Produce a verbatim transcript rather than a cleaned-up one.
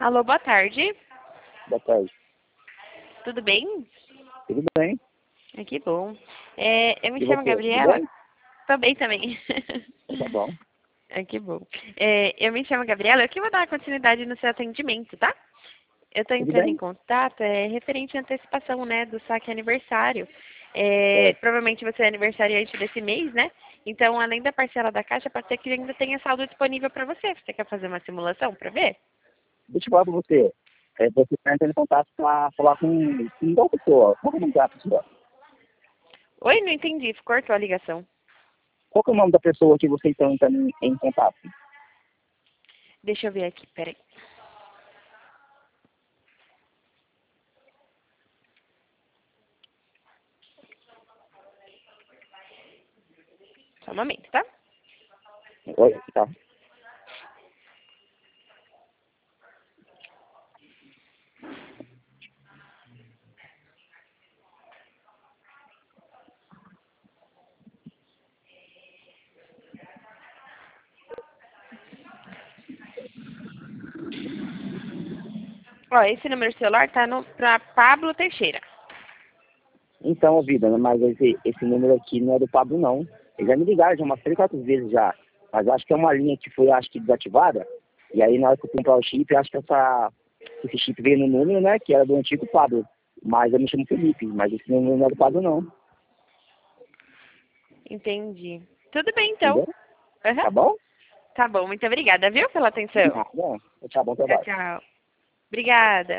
Alô, boa tarde. Boa tarde. Tudo bem? Tudo bem? Ah, que bom. É, eu me E chamo você? Tudo Gabriela. bem? Tô bem também. Tá bom. Ah, que bom. É, eu me chamo Gabriela. Eu que vou dar continuidade no seu atendimento, tá? Eu tô Tudo entrando em bem? contato, é referente à antecipação, né, do saque aniversário. É, É. provavelmente você é aniversariante desse mês, né? Então, além da parcela da caixa, pode ser que ainda tenha saldo disponível para você. Você quer fazer uma simulação para ver? Deixa eu falar pra você. É, você está entrando em contato para falar com, com qual pessoa? Qual que é o nome da pessoa? Oi, não entendi. Cortou a ligação. Qual que é o nome da pessoa que você está entrando em, em contato? Deixa eu ver aqui, peraí. Só um momento, tá? Oi, tá. Ó, esse número de celular tá no, pra Pablo Teixeira. Então, vida, né, mas esse, esse número aqui não é do Pablo, não. Eles já me ligaram já umas três, quatro vezes já. Mas acho que é uma linha que foi, acho que, desativada. E aí, na hora que eu comprar o chip, acho que essa, esse chip veio no número, né, que era do antigo Pablo. Mas eu me chamo Felipe, mas esse número não é do Pablo, não. Entendi. Tudo bem, então. Entendeu? Aham. Tá bom? Tá bom, muito obrigada, viu, pela De atenção. nada. Tchau, bom Tchau, trabalho. tchau. Obrigada.